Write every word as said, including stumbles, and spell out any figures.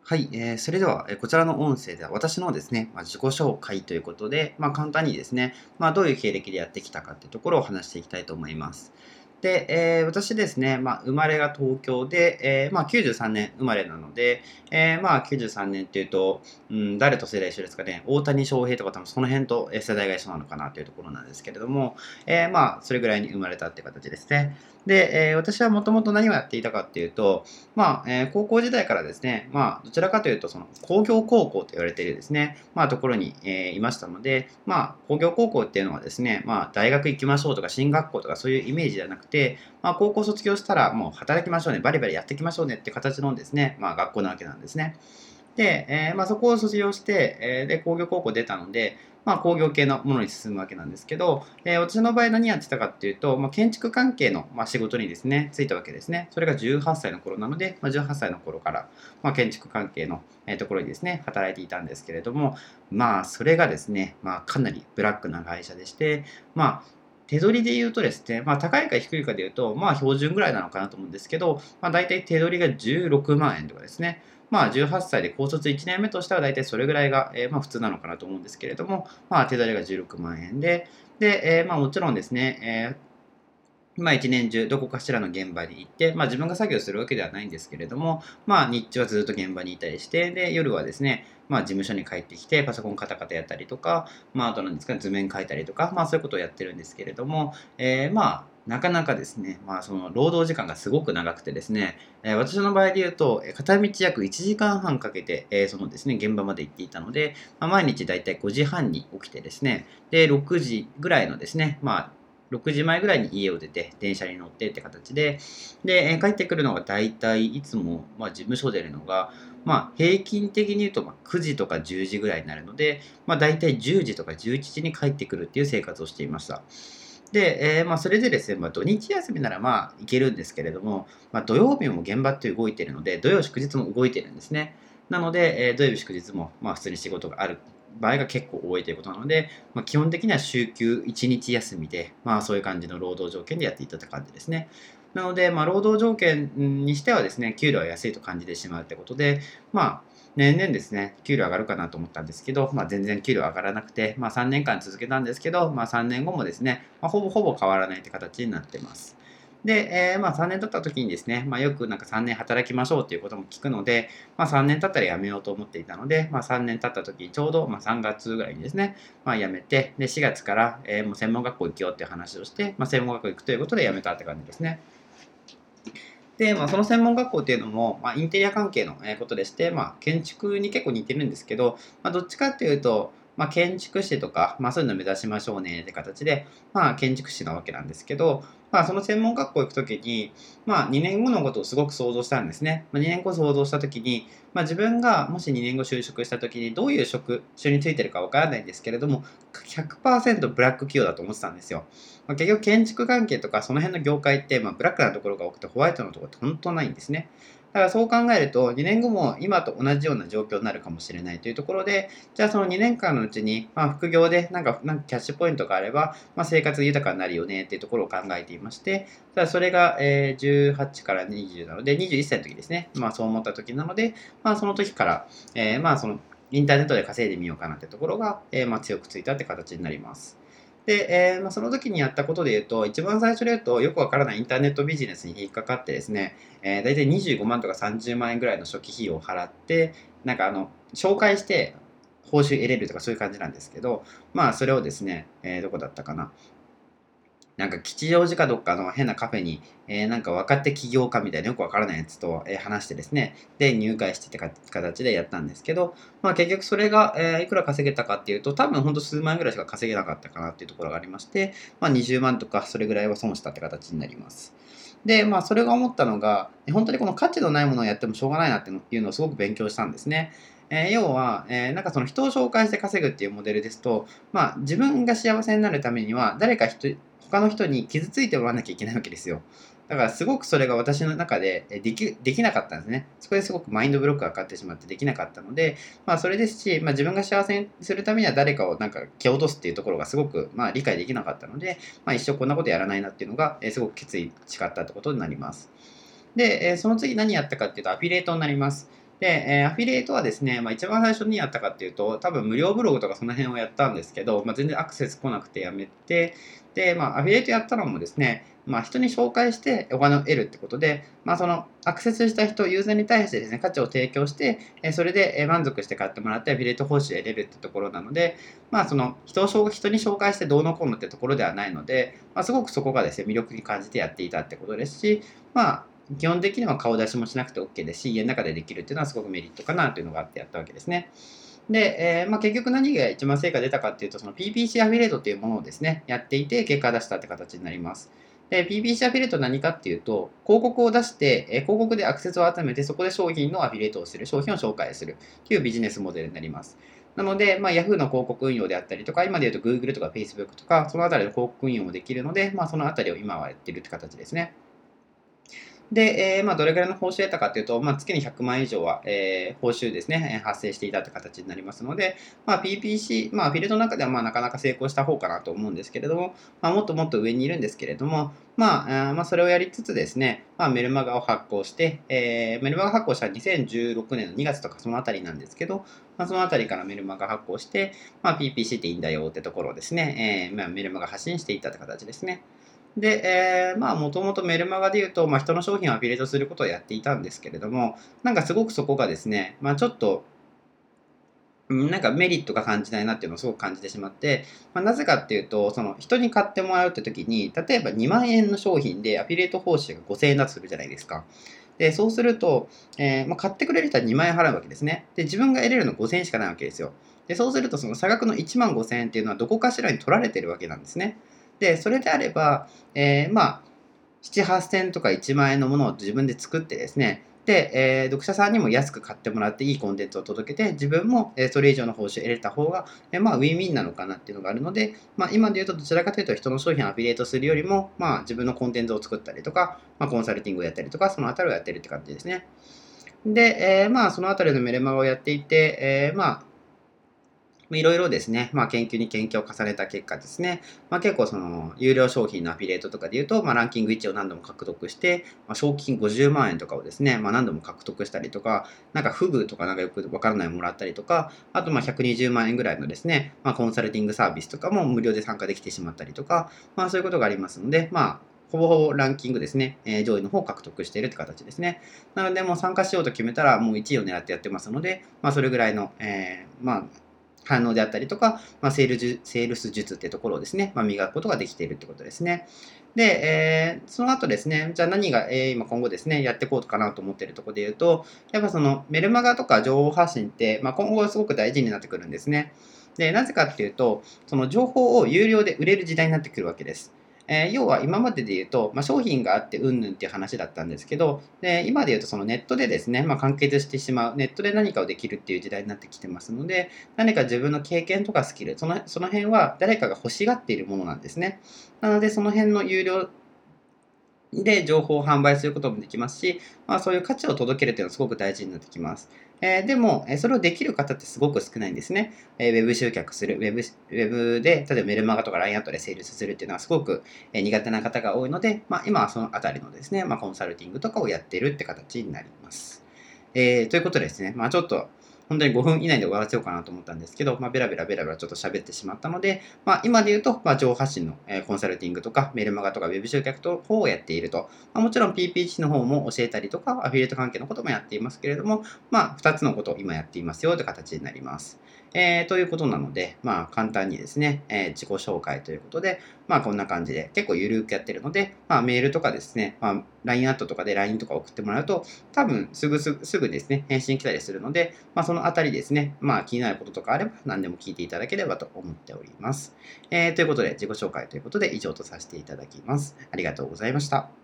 はい、えー、それでは、えーこちらの音声では私のですね、まあ、自己紹介ということで、まあ、簡単にですね、まあ、どういう経歴でやってきたかっていうところを話していきたいと思います。で、えー私ですね、まあ、生まれが東京で、えーまあ、きゅうじゅうさんねん生まれなので、えーまあ、きゅうじゅうさんねんっていうと、うん、誰と世代一緒ですかね、大谷翔平とか多分その辺とえー世代が一緒なのかなというところなんですけれども、えーまあ、それぐらいに生まれたって形ですね。で、えー私はもともと何をやっていたかっていうと、まあ、えー高校時代からですね、まあ、どちらかというと、その工業高校と言われているですね、まあ、ところに、えーいましたので、まあ、工業高校っていうのはですね、まあ、大学行きましょうとか、進学校とかそういうイメージじゃなくて、まあ、高校卒業したらもう働きましょうね、バリバリやっていきましょうねって形のですね、まあ、学校なわけなんですね。で、えーまあ、そこを卒業して、えーで、工業高校出たので、まあ、工業系のものに進むわけなんですけど、えー私の場合何やってたかっていうと、まあ、建築関係の、まあ、仕事にですね、就いたわけですね。それがじゅうはっさいの頃なので、まあ、じゅうはっさいの頃から、まあ、建築関係の、えーところにですね、働いていたんですけれども、まあ、それがですね、まあ、かなりブラックな会社でして、まあ、手取りで言うとですね、まあ、高いか低いかで言うと、まあ、標準ぐらいなのかなと思うんですけど、まあ、大体手取りがじゅうろくまん円とかですね、まあ、じゅうはっさいで高卒いちねんめとしては大体それぐらいが、えーまあ、普通なのかなと思うんですけれども、まあ、手取りがじゅうろくまん円で、で、えーまあ、もちろんですね、えーまあ、一年中どこかしらの現場に行って、まあ、自分が作業するわけではないんですけれども、まあ、日中はずっと現場にいたりして、で、夜はですね、まあ、事務所に帰ってきて、パソコンカタカタやったりとか、まあ、あとなんですかね、図面描いたりとか、まあ、そういうことをやってるんですけれども、えーまあ、なかなかですね、まあ、その労働時間がすごく長くてですね、えー私の場合で言うと、えー片道約いちじかんはんかけて、えーそのですね、現場まで行っていたので、まあ、毎日だいたいごじはんに起きてですね、で、ろくじぐらいのですね、まあ、ろくじまえぐらいに家を出て、電車に乗ってって形で、で、えー帰ってくるのが大体いつも、まあ、事務所出るのが、まあ、平均的に言うと、まあ、くじとかじゅうじぐらいになるので、まあ、大体じゅうじとかじゅういちじに帰ってくるっていう生活をしていました。で、えーまあ、それでですね、まあ、土日休みならまあ行けるんですけれども、まあ、土曜日も現場って動いているので、土曜祝日も動いているんですね。なので、えー土曜日祝日もまあ普通に仕事がある場合が結構多いということなので、まあ、基本的には週休いちにち休みで、まあそういう感じの労働条件でやっていたって感じですね。なので、まあ、労働条件にしてはですね、給料は安いと感じてしまうってことで、まあ、年々ですね、給料上がるかなと思ったんですけど、まあ、全然給料上がらなくて、まあ、さんねんかん続けたんですけど、まあ、さんねんごもですね、まあ、ほぼほぼ変わらないって形になってます。で、えーまあ、さんねん経った時にですね、まあ、よくなんかさんねん働きましょうっていうことも聞くので、まあ、さんねん経ったら辞めようと思っていたので、まあ、さんねん経った時にちょうどまあさんがつぐらいにですね、まあ、辞めて、でしがつから、えーもう専門学校行くよっていう話をして、まあ、専門学校行くということで辞めたって感じですね。で、まあ、その専門学校っていうのも、まあ、インテリア関係のことでして、まあ、建築に結構似てるんですけど、まあ、どっちかっていうと、まあ、建築士とか、まあ、そういうのを目指しましょうねって形で、まあ、建築士なわけなんですけど、まあ、その専門学校行くときに、まあ、にねんごのことをすごく想像したんですね。まあ、にねんご想像したときに、まあ、自分がもしにねんご就職したときに、どういう職種についてるかわからないんですけれども、ひゃくパーセントブラック企業だと思ってたんですよ。まあ、結局建築関係とかその辺の業界って、まあ、ブラックなところが多くてホワイトのところって本当ないんですね。だからそう考えるとにねんごも今と同じような状況になるかもしれないというところで、じゃあそのにねんかんのうちに、まあ、副業でなんかなんかキャッシュポイントがあれば、まあ、生活が豊かになるよねっていうところを考えていまして、ただそれが、えーじゅうはちからにじゅうなのでにじゅういっさいの時ですね。まあそう思った時なので、まあその時から、えーまあそのインターネットで稼いでみようかなってところが、えーまあ強くついたって形になります。で、えーまあ、その時にやったことで言うと、一番最初で言うと、よくわからないインターネットビジネスに引っかかってですね、えー、大体にじゅうごまんとかさんじゅうまん円ぐらいの初期費用を払って、なんかあの、紹介して報酬得れるとかそういう感じなんですけど、まあそれをですね、えーどこだったかな。なんか吉祥寺かどっかの変なカフェに、えーなんか若手起業家みたいなよくわからないやつと、えー話してですね、で、入会してってか形でやったんですけど、まあ結局それが、えーいくら稼げたかっていうと、多分ほんと数万円ぐらいしか稼げなかったかなっていうところがありまして、まあにじゅうまんとかそれぐらいは損したって形になります。で、まあそれが思ったのが、本当にこの価値のないものをやってもしょうがないなっていうのをすごく勉強したんですね。えー要は、えーなんかその人を紹介して稼ぐっていうモデルですと、まあ自分が幸せになるためには、誰か人他の人に傷ついてもらわなきゃいけないわけですよ。だからすごくそれが私の中でできできなかったんですね。そこですごくマインドブロックがかかってしまってできなかったので、まあそれですし、まあ、自分が幸せにするためには誰かをなんか蹴落とすっていうところがすごくまあ理解できなかったので、まあ一生こんなことやらないなっていうのが、えーすごく決意誓ったってことになります。で、えーその次何やったかっていうとアフィリエイトになります。 で、えーアフィリエイトはですね、まあ、一番最初にやったかっていうと、多分無料ブログとかその辺をやったんですけど、まあ、全然アクセス来なくてやめて、で、まあ、アフィリエイトやったのもですね、まあ、人に紹介してお金を得るってことで、まあ、そのアクセスした人、ユーザーに対してですね、価値を提供して、えーそれでえー満足して買ってもらってアフィリエイト報酬を得れるってところなので、まあ、その人を紹人に紹介してどうのこうのってところではないので、まあ、すごくそこがですね、魅力に感じてやっていたってことですし、まあ、基本的には顔出しもしなくて OK ですし、家の中でできるっていうのはすごくメリットかなというのがあってやったわけですね。で、えーまあ、結局何が一番成果出たかっていうと、その ピーピーシー アフィリエイトっていうものをですね、やっていて結果を出したって形になります。で、ピーピーシー アフィリエイトは何かっていうと、広告を出して、えー広告でアクセスを集めて、そこで商品のアフィリエイトをする、商品を紹介するっていうビジネスモデルになります。なので、まあ、Yahoo の広告運用であったりとか、今で言うと Google とか Facebook とか、そのあたりの広告運用もできるので、まあ、そのあたりを今はやってるって形ですね。で、えーまあ、どれぐらいの報酬を得たかというと、まあ、月にひゃくまん以上は、えー報酬ですね、発生していたという形になりますので、まあ、ピーピーシー、まあ、フィールドの中ではまあなかなか成功した方かなと思うんですけれども、まあ、もっともっと上にいるんですけれども、まあ、あーまあ、それをやりつつですね、まあ、メルマガを発行して、えーメルマガ発行したにせんじゅうろくねんのにがつとかそのあたりなんですけど、まあ、そのあたりからメルマガ発行して、まあ、ピーピーシー っていいんだよってところをですね、えーまあ、メルマガ発信していったって形ですね。で、えー、まあ、もともとメルマガで言うと、まあ、人の商品をアフィリエイトすることをやっていたんですけれども、なんかすごくそこがですね、まあ、ちょっと、うんなんかメリットが感じないなっていうのをすごく感じてしまって、まあ、なぜかっていうと、その人に買ってもらうって時に、例えばにまん円の商品でアフィリエイト報酬がごせんえんだとするじゃないですか。で、そうすると、えーまあ、買ってくれる人はにまん円払うわけですね。で、自分が得れるのはごせんえんしかないわけですよ。で、そうすると、その差額のいちまんごせん円っていうのはどこかしらに取られてるわけなんですね。で、それであれば、えーまあ、なな、はっせんとかいちまん円のものを自分で作ってですね、で、えー読者さんにも安く買ってもらっていいコンテンツを届けて、自分も、えーそれ以上の報酬を得れた方が、えーまあ、ウィンウィンなのかなっていうのがあるので、まあ、今で言うとどちらかというと人の商品をアフィリエイトするよりも、まあ、自分のコンテンツを作ったりとか、まあ、コンサルティングをやったりとか、そのあたりをやってるって感じですね。で、えーまあ、そのあたりのメルマガをやっていて、えーまあ、いろいろですね、まあ、研究に研究を重ねた結果ですね、まあ、結構その有料商品のアフィリエイトとかで言うと、まあ、ランキングいちを何度も獲得して、まあ、賞金ごじゅうまん円とかをですね、まあ、何度も獲得したりとか、なんかフグとかなんかよくわからないもらったりとか、あとまあひゃくにじゅうまん円ぐらいのですね、まあ、コンサルティングサービスとかも無料で参加できてしまったりとか、まあ、そういうことがありますので、まあ、ほぼほぼランキングですね、えー上位の方を獲得しているって形ですね。なので、もう参加しようと決めたら、もういちいを狙ってやってますので、まあ、それぐらいの、えーまあ、反応であったりとか、まあ、セールジュセールス術っていうところをですね、まあ、磨くことができているってことですね。で、えーその後ですね、じゃあ何が、えー今今後ですね、やっていこうかなと思っているところで言うと、やっぱそのメルマガとか情報発信って、まあ、今後はすごく大事になってくるんですね。で、なぜかっていうと、その情報を有料で売れる時代になってくるわけです。えー要は今までで言うと、まあ、商品があってうんぬんっていう話だったんですけど、で今で言うとそのネットでですね、まあ、完結してしまう、ネットで何かをできるっていう時代になってきてますので、何か自分の経験とかスキル、そのその辺は誰かが欲しがっているものなんですね。なので、その辺の有料で情報を販売することもできますし、まあ、そういう価値を届けるというのはすごく大事になってきます。えーでも、えーそれをできる方ってすごく少ないんですね。えーウェブ集客する、ウェブ、ウェブで、例えばメルマガとか ライン アットでセールスするっていうのはすごくえー苦手な方が多いので、まあ、今はそのあたりのですね、まあ、コンサルティングとかをやっているって形になります。えーということでですね、まあ、ちょっと本当にごふん以内で終わらせようかなと思ったんですけど、まあ、ベラベラベラベラちょっと喋ってしまったので、まあ、今で言うと、まあ、情報発信の、えーコンサルティングとか、メルマガとか、ウェブ集客の方をやっていると。まあ、もちろん ピーピーシー の方も教えたりとか、アフィリエイト関係のこともやっていますけれども、まあ、ふたつのことを今やっていますよという形になります。えーということなので、まあ、簡単にですね、えー自己紹介ということで、まあ、こんな感じで結構ゆるくやってるので、まあ、メールとかですね、まあ、ライン アットとかで ライン とか送ってもらうと、多分すぐすぐすぐですね、返信来たりするので、まあ、そのあたりですね、まあ、気になることとかあれば何でも聞いていただければと思っております。えーということで、自己紹介ということで以上とさせていただきます。ありがとうございました。